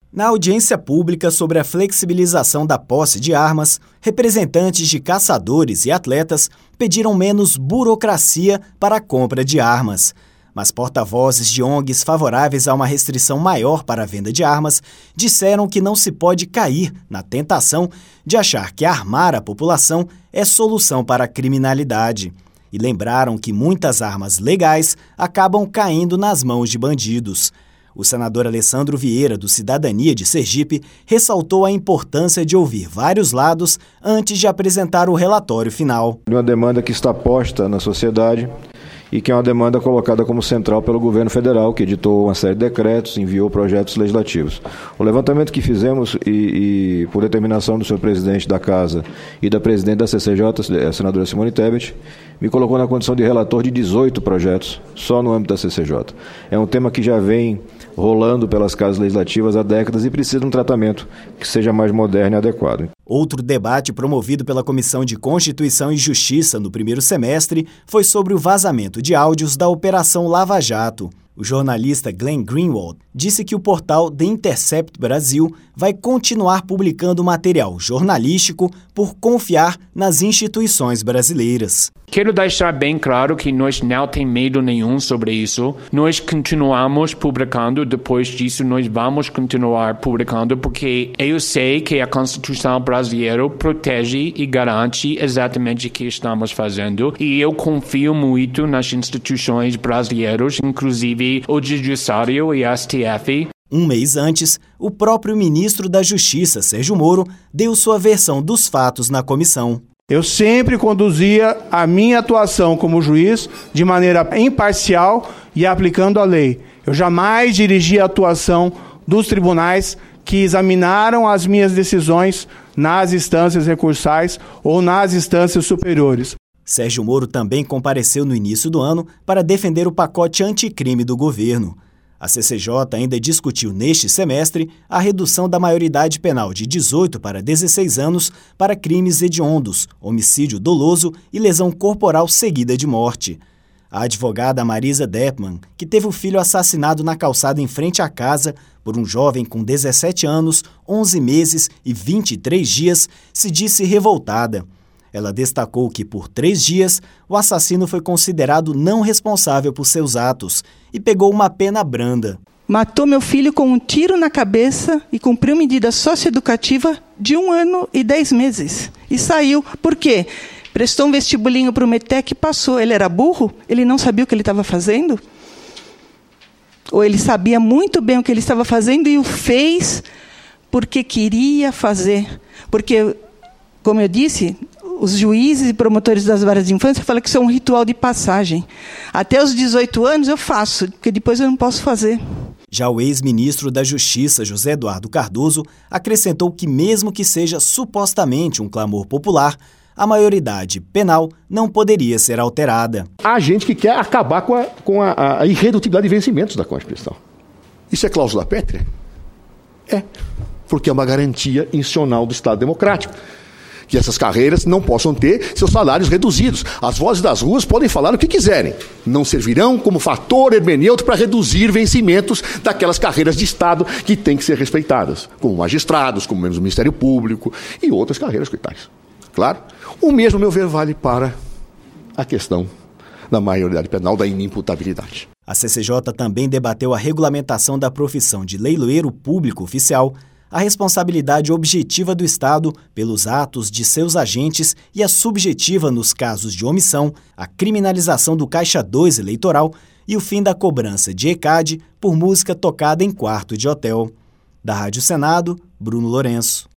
Na audiência pública sobre a flexibilização da posse de armas, representantes de caçadores e atletas pediram menos burocracia para a compra de armas. Mas porta-vozes de ONGs favoráveis a uma restrição maior para a venda de armas disseram que não se pode cair na tentação de achar que armar a população é solução para a criminalidade. E lembraram que muitas armas legais acabam caindo nas mãos de bandidos. O senador Alessandro Vieira, do Cidadania de Sergipe, ressaltou a importância de ouvir vários lados antes de apresentar o relatório final. Uma demanda que está posta na sociedade e que é uma demanda colocada como central pelo governo federal, que editou uma série de decretos, enviou projetos legislativos. O levantamento que fizemos, e por determinação do senhor presidente da Casa e da presidente da CCJ, a senadora Simone Tebet, me colocou na condição de relator de 18 projetos, só no âmbito da CCJ. É um tema que já vem rolando pelas casas legislativas há décadas e precisa de um tratamento que seja mais moderno e adequado. Outro debate promovido pela Comissão de Constituição e Justiça no primeiro semestre foi sobre o vazamento de áudios da Operação Lava Jato. O jornalista Glenn Greenwald disse que o portal The Intercept Brasil vai continuar publicando material jornalístico por confiar nas instituições brasileiras. Quero deixar bem claro que nós não temos medo nenhum sobre isso. Nós continuamos publicando, depois disso nós vamos continuar publicando, porque eu sei que a Constituição brasileira protege e garante exatamente o que estamos fazendo. E eu confio muito nas instituições brasileiras, inclusive o Judiciário e a STF. Um mês antes, o próprio ministro da Justiça, Sérgio Moro, deu sua versão dos fatos na comissão. Eu sempre conduzia a minha atuação como juiz de maneira imparcial e aplicando a lei. Eu jamais dirigi a atuação dos tribunais que examinaram as minhas decisões nas instâncias recursais ou nas instâncias superiores. Sérgio Moro também compareceu no início do ano para defender o pacote anticrime do governo. A CCJ ainda discutiu neste semestre a redução da maioridade penal de 18 para 16 anos para crimes hediondos, homicídio doloso e lesão corporal seguida de morte. A advogada Marisa Deppmann, que teve o filho assassinado na calçada em frente à casa por um jovem com 17 anos, 11 meses e 23 dias, se disse revoltada. Ela destacou que, por 3 dias, o assassino foi considerado não responsável por seus atos e pegou uma pena branda. Matou meu filho com um tiro na cabeça e cumpriu medida socioeducativa de 1 ano e 10 meses. E saiu. Por quê? Prestou um vestibulinho para o METEC e passou. Ele era burro? Ele não sabia o que ele estava fazendo? Ou ele sabia muito bem o que ele estava fazendo e o fez porque queria fazer? Porque, como eu disse, os juízes e promotores das varas de infância falam que isso é um ritual de passagem. Até os 18 anos eu faço, porque depois eu não posso fazer. Já o ex-ministro da Justiça, José Eduardo Cardoso, acrescentou que mesmo que seja supostamente um clamor popular, a maioridade penal não poderia ser alterada. Há gente que quer acabar com a irredutibilidade de vencimentos da Constituição. Isso é cláusula pétrea? É, porque é uma garantia institucional do Estado democrático. Que essas carreiras não possam ter seus salários reduzidos. As vozes das ruas podem falar o que quiserem. Não servirão como fator hermenêutico para reduzir vencimentos daquelas carreiras de Estado que têm que ser respeitadas, como magistrados, como membros do Ministério Público e outras carreiras coitais. Claro, o mesmo, a meu ver, vale para a questão da maioridade penal, da inimputabilidade. A CCJ também debateu a regulamentação da profissão de leiloeiro público oficial, a responsabilidade objetiva do Estado pelos atos de seus agentes e a subjetiva nos casos de omissão, a criminalização do Caixa 2 eleitoral e o fim da cobrança de ECAD por música tocada em quarto de hotel. Da Rádio Senado, Bruno Lourenço.